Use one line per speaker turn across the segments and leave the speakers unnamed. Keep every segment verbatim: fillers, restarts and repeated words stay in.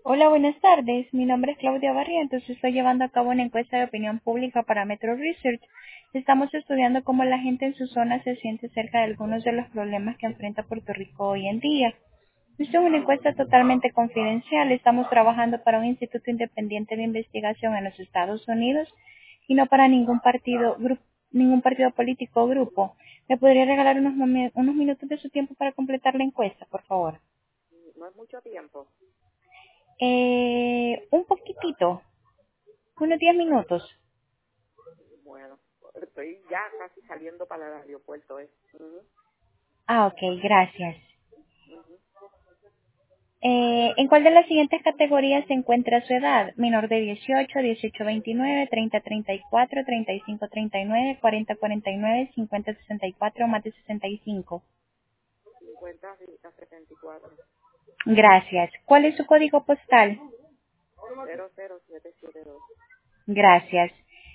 Hola, buenas tardes. Mi nombre es Claudia Barrientos. Estoy llevando a cabo una encuesta de opinión pública para Metro Research. Estamos estudiando cómo la gente en su zona se siente cerca de algunos de los problemas que enfrenta Puerto Rico hoy en día. Esto es una encuesta totalmente confidencial. Estamos trabajando para un instituto independiente de investigación en los Estados Unidos y no para ningún partido, gru- ningún partido político o grupo. ¿Me podría regalar unos, momen- unos minutos de su tiempo para completar la encuesta, por favor?
No es mucho tiempo.
Eh, un poquitito. Unos diez minutos.
Bueno, estoy ya casi saliendo para el aeropuerto. ¿eh? Ujú,
Ah, ok, gracias.
ujú.
Eh, ¿En cuál de las siguientes categorías se encuentra su edad? Menor de dieciocho, dieciocho a veintinueve, treinta a treinta y cuatro, treinta y cinco a treinta y nueve, cuarenta a cuarenta y nueve, cincuenta a sesenta y cuatro o más de sesenta y cinco.
cincuenta a setenta y cuatro.
Gracias. ¿Cuál es su código postal?
cero cero siete siete dos.
Gracias.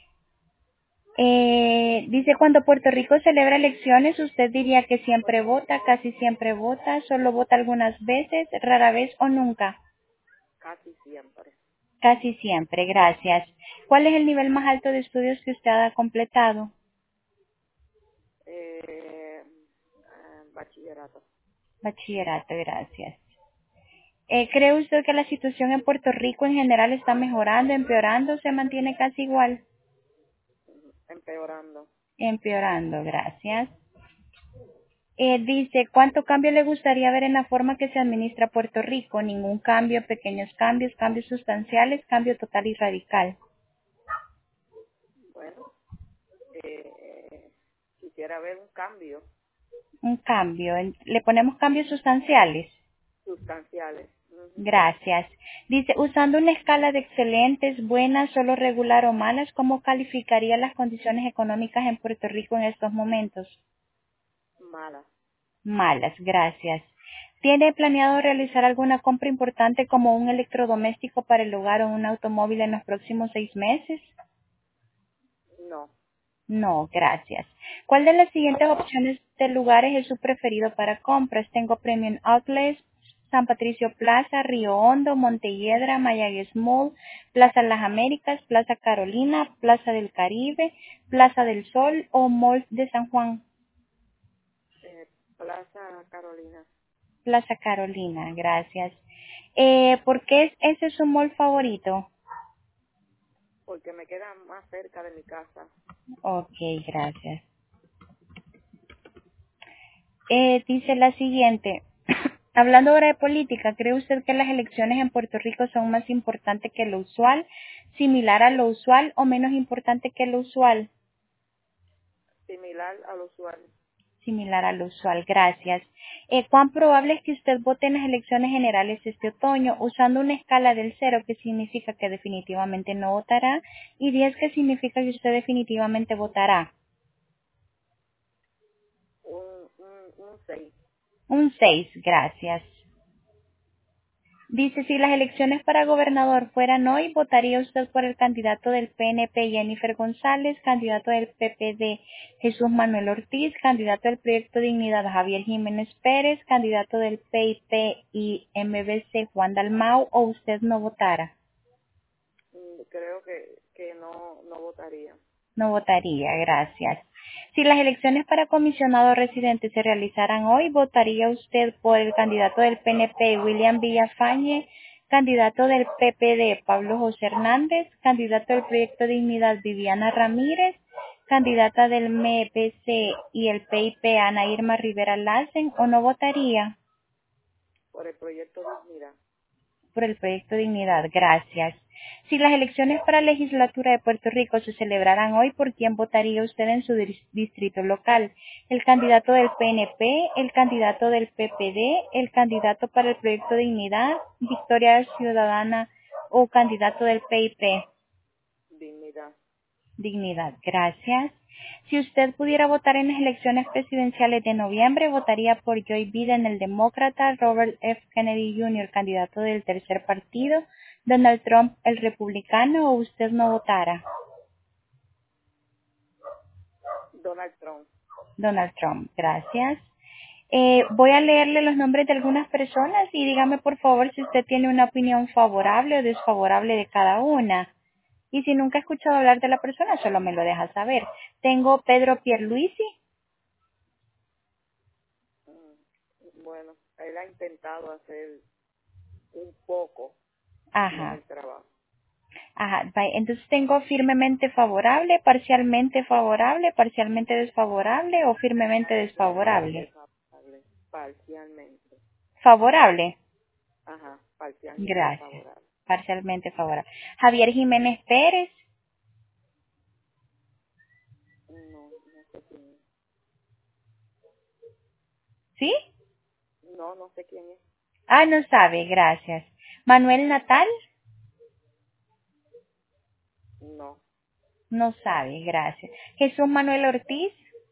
Eh, dice, cuando Puerto Rico celebra elecciones, usted diría que siempre vota, casi siempre vota, solo vota algunas veces, rara vez o nunca.
Casi siempre.
Casi siempre, gracias. ¿Cuál es el nivel más alto de estudios que usted ha completado?
Eh, ah, bachillerato.
Bachillerato, gracias. Eh, ¿Cree usted que la situación en Puerto Rico en general está mejorando, empeorando o se mantiene casi igual?
Ujú, empeorando.
Empeorando, gracias. Eh, dice, ¿cuánto cambio le gustaría ver en la forma que se administra Puerto Rico? Ningún cambio, pequeños cambios, cambios sustanciales, cambio total y radical.
Bueno, eh, quisiera ver un cambio
Un cambio. En- ¿Le ponemos cambios sustanciales?
sustanciales. Ujú.
Gracias. Dice, usando una escala de excelentes, buenas, solo regular o malas, ¿cómo calificaría las condiciones económicas en Puerto Rico en estos momentos?
Mala.
Malas, gracias. ¿Tiene planeado realizar alguna compra importante como un electrodoméstico para el hogar o un automóvil en los próximos seis meses?
No.
No, gracias. ¿Cuál de las siguientes opciones de lugares es su preferido para compras? Tengo Premium Outlets, San Patricio Plaza, Río Hondo, Montelledra, Mayagüez Mall, Plaza Las Américas, Plaza Carolina, Plaza del Caribe, Plaza del Sol o Mall de San Juan.
Eh, Plaza Carolina.
Plaza Carolina, gracias. Eh, ¿por qué es ese su mall favorito?
Porque me queda más cerca de mi casa.
Ok, gracias. Eh, dice la siguiente. Hablando ahora de política, ¿cree usted que las elecciones en Puerto Rico son más importantes que lo usual, similar a lo usual o menos importante que lo usual?
Similar al usual.
Similar a lo usual, gracias. Eh, ¿Cuán probable es que usted vote en las elecciones generales este otoño usando una escala del cero que significa que definitivamente no votará y diez que significa que usted definitivamente votará?
Un, un, un seis.
Un seis, gracias. Dice, si las elecciones para gobernador fueran hoy, ¿votaría usted por el candidato del P N P Jennifer González, candidato del P P D Jesús Manuel Ortiz, candidato del Proyecto Dignidad Javier Jiménez Pérez, candidato del P I P y M B C Juan Dalmau o usted no votara?
Mm, Creo que, que no, no votaría.
No votaría, gracias. Si las elecciones para comisionado residente se realizaran hoy, ¿votaría usted por el candidato del P N P William Villafañe, candidato del P P D Pablo José Hernández, candidato del Proyecto Dignidad Viviana Ramírez, candidata del M E P C y el P I P Ana Irma Rivera Lassen o no votaría?
Por el proyecto Dignidad.
Por el Proyecto Dignidad, gracias. Si las elecciones para la legislatura de Puerto Rico se celebraran hoy, ¿por quién votaría usted en su dis- distrito local? ¿El candidato del P N P, el candidato del P P D, el candidato para el Proyecto Dignidad, Victoria Ciudadana o candidato del P I P?
Dignidad.
Dignidad, gracias. Si usted pudiera votar en las elecciones presidenciales de noviembre, votaría por Joe Biden, el demócrata, Robert F. Kennedy junior, candidato del tercer partido, Donald Trump, el republicano, o usted no votara.
Donald Trump.
Donald Trump, gracias. Eh, voy a leerle los nombres de algunas personas y dígame por favor si usted tiene una opinión favorable o desfavorable de cada una. Y si nunca ha escuchado hablar de la persona, solo me lo deja saber. Tengo Pedro Pierluisi.
Mm, Bueno, él ha intentado hacer un poco bien
Ajá.
el trabajo.
Ajá. Bye. Entonces tengo firmemente favorable, parcialmente favorable, parcialmente desfavorable o firmemente desfavorable.
Desfavorable, parcialmente.
Favorable.
Ajá, parcialmente
Gracias.
favorable.
Parcialmente favorable. Javier Jiménez Pérez.
No, no sé quién es.
¿Sí?
No, no sé quién es.
Ah, no sabe. Gracias. Manuel Natal.
No,
No sabe. Gracias. Jesús Manuel Ortiz.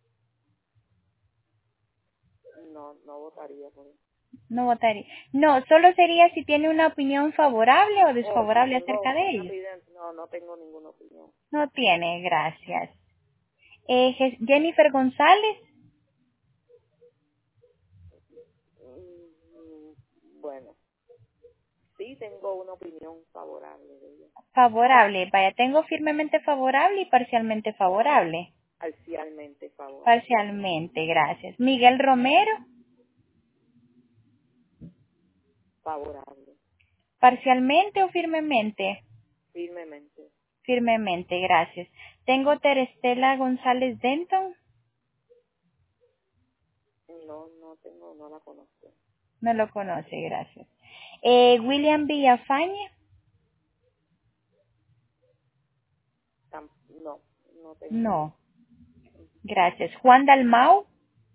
no, no votaría por él.
No votaría. No, solo sería si tiene una opinión favorable o
Oh, si
desfavorable
tengo
acerca de
una
ellos.
opinión, no, no tengo ninguna opinión.
No tiene. Gracias. Eh, Je- Jennifer González.
Mm, Bueno, sí tengo una opinión favorable de ella.
Favorable. Vaya, tengo firmemente favorable y parcialmente favorable.
Parcialmente favorable.
Parcialmente, gracias. Miguel Romero,
Favorable.
parcialmente o firmemente.
Firmemente.
Firmemente, gracias. Tengo Terestela González Denton,
No, no tengo, no la conozco.
no lo conoce, gracias. Eh, William Villafañe,
Tam- no, no tengo.
no, gracias. Juan Dalmau,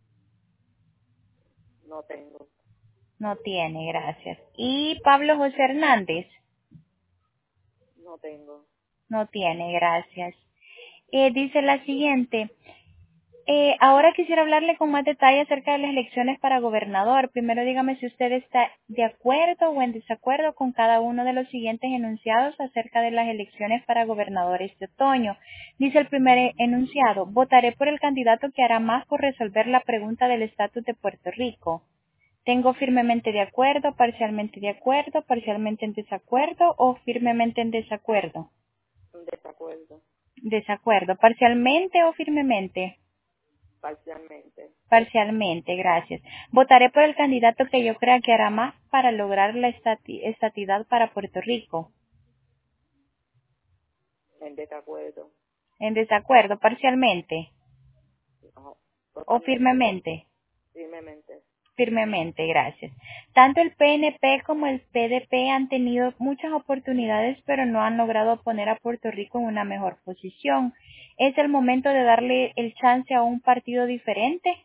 No tengo.
no tiene, gracias. Y Pablo José Hernández,
No tengo.
no tiene, gracias. Eh, dice la siguiente. Eh, ahora quisiera hablarle con más detalle acerca de las elecciones para gobernador. Primero dígame si usted está de acuerdo o en desacuerdo con cada uno de los siguientes enunciados acerca de las elecciones para gobernador este otoño. Dice el primer e- enunciado, votaré por el candidato que hará más por resolver la pregunta del estatus de Puerto Rico. Tengo firmemente de acuerdo, parcialmente de acuerdo, parcialmente en desacuerdo o firmemente en desacuerdo.
Desacuerdo.
Desacuerdo, parcialmente o firmemente.
Parcialmente.
Parcialmente, gracias. Votaré por el candidato que yo crea que hará más para lograr la estati- estatidad para Puerto Rico.
En desacuerdo.
En desacuerdo, parcialmente
No,
o
totalmente.
firmemente.
Firmemente.
Firmemente, gracias. Tanto el P N P como el P D P han tenido muchas oportunidades, pero no han logrado poner a Puerto Rico en una mejor posición. ¿Es el momento de darle el chance a un partido diferente?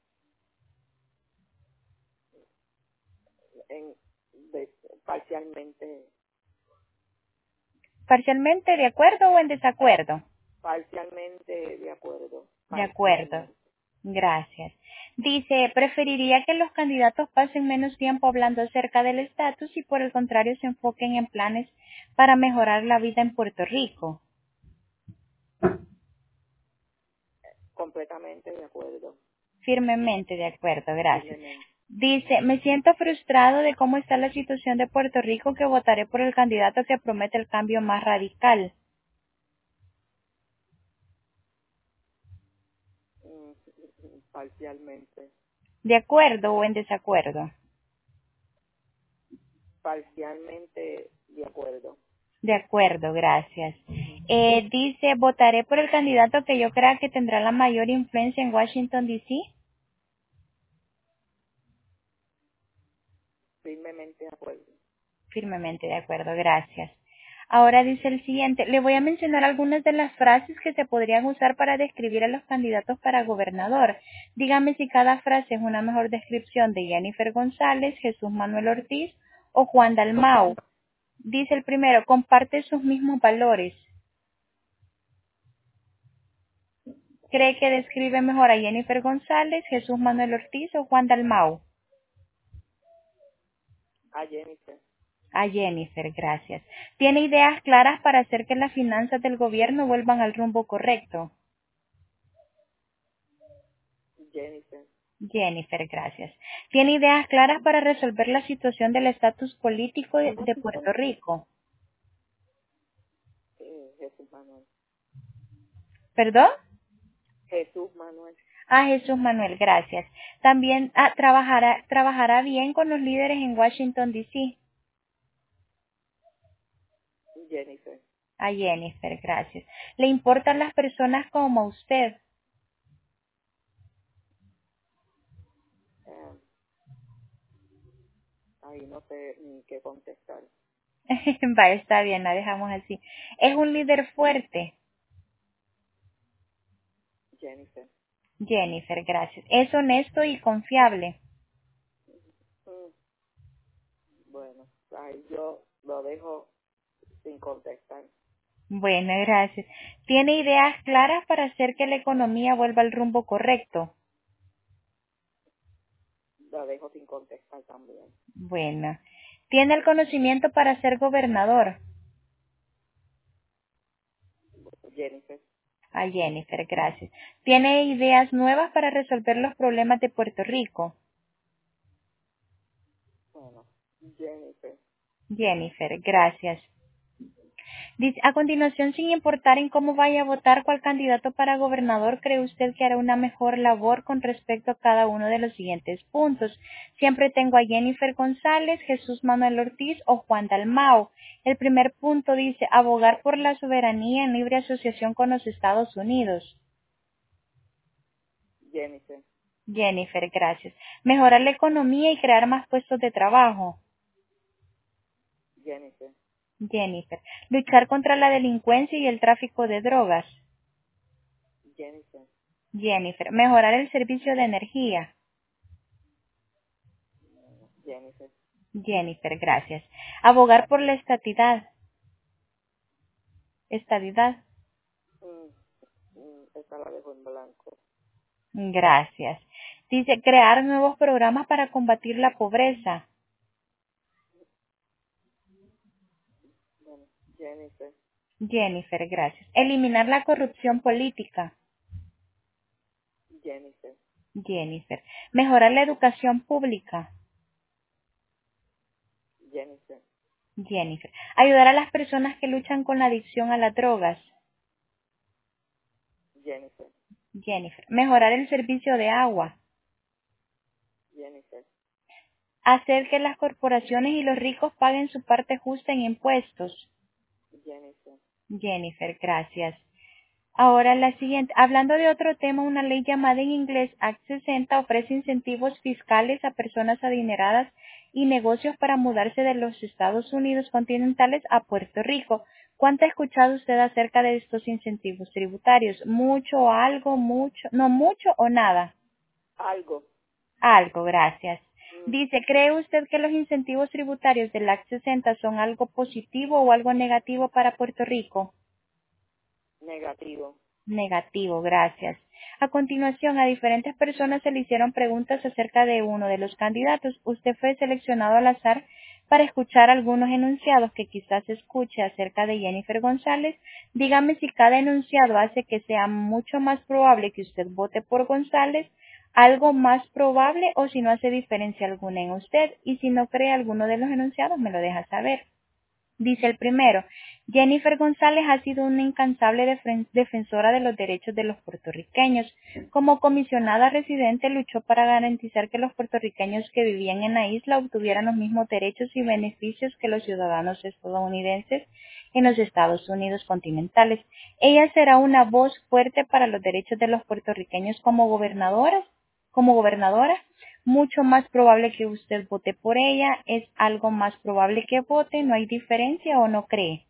En, de- parcialmente.
¿Parcialmente de acuerdo o en desacuerdo?
Parcialmente de acuerdo.
De acuerdo.
Parcialmente.
Gracias. Dice, preferiría que los candidatos pasen menos tiempo hablando acerca del estatus y por el contrario se enfoquen en planes para mejorar la vida en Puerto Rico.
Completamente de acuerdo.
Firmemente de acuerdo, gracias.
Firmemente.
Dice, me siento frustrado de cómo está la situación de Puerto Rico que votaré por el candidato que promete el cambio más radical.
Mm, Parcialmente.
¿De acuerdo o en desacuerdo?
Parcialmente de acuerdo.
De acuerdo, gracias.
Ujú.
Eh, dice, votaré por el candidato que yo crea que tendrá la mayor influencia en Washington, D C
Firmemente de acuerdo.
Firmemente de acuerdo, gracias. Ahora dice el siguiente, le voy a mencionar algunas de las frases que se podrían usar para describir a los candidatos para gobernador. Dígame si cada frase es una mejor descripción de Jennifer González, Jesús Manuel Ortiz o Juan Dalmau. Dice el primero, comparte sus mismos valores. ¿Cree que describe mejor a Jennifer González, Jesús Manuel Ortiz o Juan Dalmau?
A Jennifer.
A Jennifer, gracias. ¿Tiene ideas claras para hacer que las finanzas del gobierno vuelvan al rumbo correcto?
Jennifer.
Jennifer, gracias. ¿Tiene ideas claras para resolver la situación del estatus político de, de Puerto Rico?
Eh, Jesús Manuel.
¿Perdón?
Jesús Manuel.
Ah, Jesús Manuel, gracias. También ah, trabajará, trabajará bien con los líderes en Washington, D C
Jennifer.
A Jennifer, gracias. ¿Le importan las personas como usted?
Eh, ahí no sé ni qué contestar.
Va, está bien, la dejamos así. ¿Es un líder fuerte?
Jennifer.
Jennifer, gracias. ¿Es honesto y confiable?
Mm, bueno, ahí yo lo dejo sin contestar.
Bueno, gracias. ¿Tiene ideas claras para hacer que la economía vuelva al rumbo correcto?
Lo dejo sin contestar también.
Bueno. ¿Tiene el conocimiento para ser gobernador?
Jennifer.
A Jennifer, gracias. ¿Tiene ideas nuevas para resolver los problemas de Puerto Rico?
Bueno, Jennifer.
Jennifer, gracias. Dice, a continuación, sin importar en cómo vaya a votar cuál candidato para gobernador, ¿cree usted que hará una mejor labor con respecto a cada uno de los siguientes puntos? Siempre tengo a Jennifer González, Jesús Manuel Ortiz o Juan Dalmau. El primer punto dice, abogar por la soberanía en libre asociación con los Estados Unidos.
Jennifer.
Jennifer, gracias. Mejorar la economía y crear más puestos de trabajo.
Jennifer.
Jennifer. Luchar contra la delincuencia y el tráfico de drogas.
Jennifer.
Jennifer. Mejorar el servicio de energía.
Jennifer.
Jennifer, gracias. Abogar por la estatidad. Estadidad.
Mm, mm, esta la dejo en blanco.
Gracias. Dice, crear nuevos programas para combatir la pobreza.
Bueno, Jennifer.
Jennifer, gracias. Eliminar la corrupción política.
Jennifer.
Jennifer. Mejorar la educación pública.
Jennifer.
Jennifer. Ayudar a las personas que luchan con la adicción a las drogas.
Jennifer.
Jennifer. Mejorar el servicio de agua.
Jennifer.
Hacer que las corporaciones y los ricos paguen su parte justa en impuestos.
Jennifer.
Jennifer, gracias. Ahora la siguiente. Hablando de otro tema, una ley llamada en inglés Act sesenta ofrece incentivos fiscales a personas adineradas y negocios para mudarse de los Estados Unidos continentales a Puerto Rico. ¿Cuánto ha escuchado usted acerca de estos incentivos tributarios? ¿Mucho, algo, mucho? ¿No mucho o nada?
Algo.
Algo, gracias.
Mm,
Dice, ¿cree usted que los incentivos tributarios del Act sesenta son algo positivo o algo negativo para Puerto Rico?
negativo.
Negativo, gracias. A continuación, a diferentes personas se le hicieron preguntas acerca de uno de los candidatos. Usted fue seleccionado al azar para escuchar algunos enunciados que quizás escuche acerca de Jennifer González. Dígame si cada enunciado hace que sea mucho más probable que usted vote por González, algo más probable o si no hace diferencia alguna en usted. Y si no cree alguno de los enunciados, me lo deja saber. Dice el primero, Jennifer González ha sido una incansable defen- defensora de los derechos de los puertorriqueños. Como comisionada residente luchó para garantizar que los puertorriqueños que vivían en la isla obtuvieran los mismos derechos y beneficios que los ciudadanos estadounidenses en los Estados Unidos continentales. Ella será una voz fuerte para los derechos de los puertorriqueños como gobernadora, como gobernadora. Mucho más probable que usted vote por ella, es algo más probable que vote, no hay diferencia o no cree.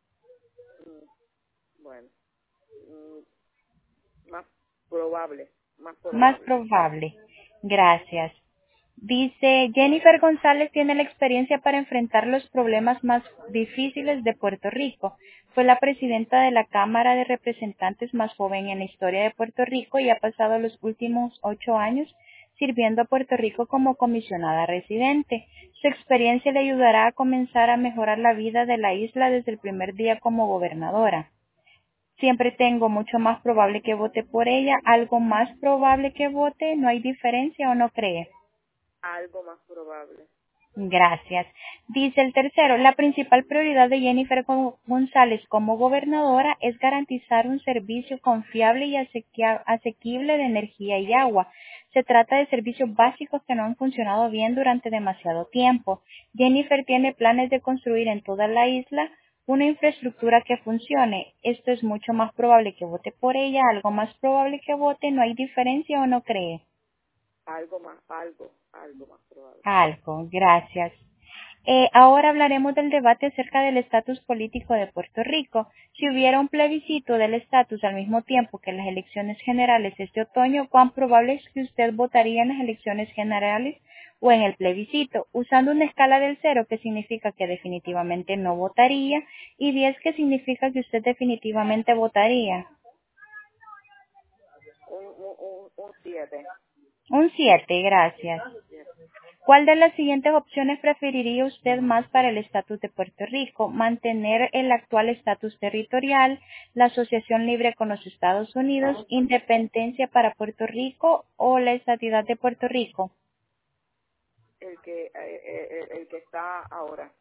Mm, bueno. Mm, más probable. Más
Más
probable.
probable. Gracias. Dice, Jennifer González tiene la experiencia para enfrentar los problemas más difíciles de Puerto Rico. Fue la presidenta de la Cámara de Representantes más joven en la historia de Puerto Rico y ha pasado los últimos ocho años sirviendo a Puerto Rico como comisionada residente. Su experiencia le ayudará a comenzar a mejorar la vida de la isla desde el primer día como gobernadora. Siempre tengo mucho más probable que vote por ella, algo más probable que vote, ¿no hay diferencia o no cree?
Algo más probable.
Gracias. Dice el tercero, la principal prioridad de Jennifer Gon- González como gobernadora es garantizar un servicio confiable y asequia- asequible de energía y agua. Se trata de servicios básicos que no han funcionado bien durante demasiado tiempo. Jennifer tiene planes de construir en toda la isla una infraestructura que funcione. Esto es mucho más probable que vote por ella, algo más probable que vote, ¿no hay diferencia o no cree?
Algo más, algo, algo más probable.
Algo, gracias. Eh, ahora hablaremos del debate acerca del estatus político de Puerto Rico. Si hubiera un plebiscito del estatus al mismo tiempo que las elecciones generales este otoño, ¿cuán probable es que usted votaría en las elecciones generales o en el plebiscito? Usando una escala del cero, que significa que definitivamente no votaría, y diez, que significa que usted definitivamente votaría.
Un, un, un, un siete.
Un siete, gracias.
Siete.
¿Cuál de las siguientes opciones preferiría usted más para el estatus de Puerto Rico? ¿Mantener el actual estatus territorial, la asociación libre con los Estados Unidos, independencia para Puerto Rico o la estatidad de Puerto Rico?
El que, eh, eh, el, el que está ahora.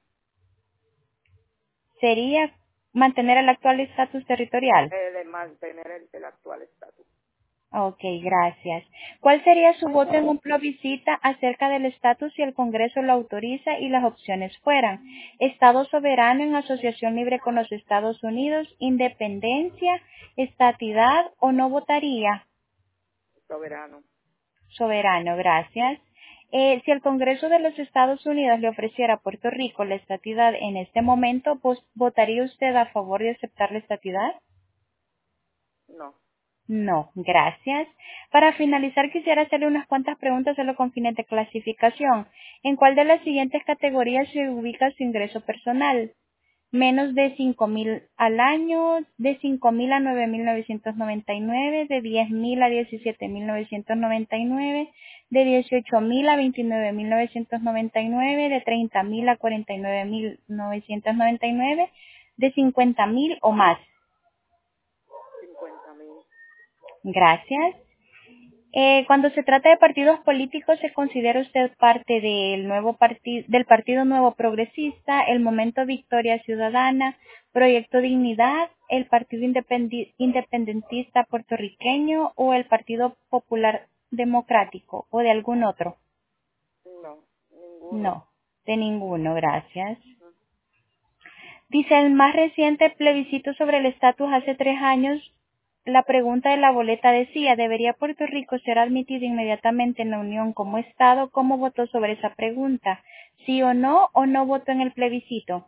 ¿Sería mantener el actual estatus territorial?
Eh, de mantener el, el actual estatus.
Ok, gracias. ¿Cuál sería su voto en un plebiscito acerca del estatus si el Congreso lo autoriza y las opciones fueran Estado soberano en asociación libre con los Estados Unidos, independencia, estatidad o no votaría?
Soberano.
Soberano, gracias. Eh, si el Congreso de los Estados Unidos le ofreciera a Puerto Rico la estatidad en este momento, ¿vos- ¿votaría usted a favor de aceptar la estatidad?
No.
No, gracias. Para finalizar, quisiera hacerle unas cuantas preguntas solo con fines de clasificación. ¿En cuál de las siguientes categorías se ubica su ingreso personal? Menos de cinco mil al año, de cinco mil a nueve mil novecientos noventa y nueve, de diez mil a diecisiete mil novecientos noventa y nueve, de dieciocho mil a veintinueve mil novecientos noventa y nueve, de treinta mil a cuarenta y nueve mil novecientos noventa y nueve, de cincuenta mil o más.
Cincuenta mil.
Gracias. Eh, cuando se trata de partidos políticos, ¿se considera usted parte del nuevo partido, del Partido Nuevo Progresista, el Momento Victoria Ciudadana, Proyecto Dignidad, el Partido Independi- Independentista Puertorriqueño o el Partido Popular Democrático o de algún otro?
No. Ninguno.
No, de ninguno, gracias. Dice, el más reciente plebiscito sobre el estatus hace tres años, la pregunta de la boleta decía, ¿debería Puerto Rico ser admitido inmediatamente en la Unión como Estado? ¿Cómo votó sobre esa pregunta? ¿Sí o no? ¿O no votó en el plebiscito?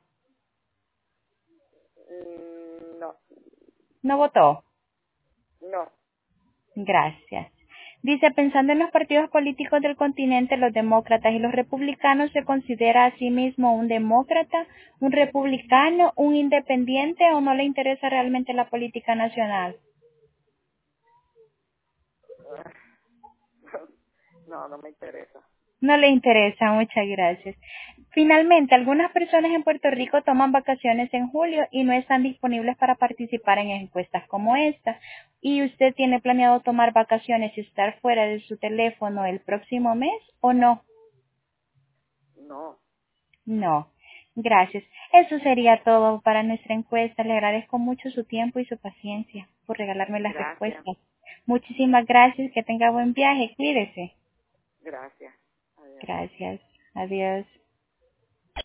Mm, no.
¿No votó?
No.
Gracias. Dice, pensando en los partidos políticos del continente, los demócratas y los republicanos, ¿se considera a sí mismo un demócrata, un republicano, un independiente o no le interesa realmente la política nacional?
No, no me interesa.
No le interesa, muchas gracias. Finalmente, algunas personas en Puerto Rico toman vacaciones en julio y no están disponibles para participar en encuestas como esta. ¿Y usted tiene planeado tomar vacaciones y estar fuera de su teléfono el próximo mes o no?
No.
No. Gracias. Eso sería todo para nuestra encuesta. Le agradezco mucho su tiempo y su paciencia por regalarme las
Gracias.
respuestas. Muchísimas gracias. Que tenga buen viaje. Cuídese.
Gracias. Adiós.
Gracias. Adiós.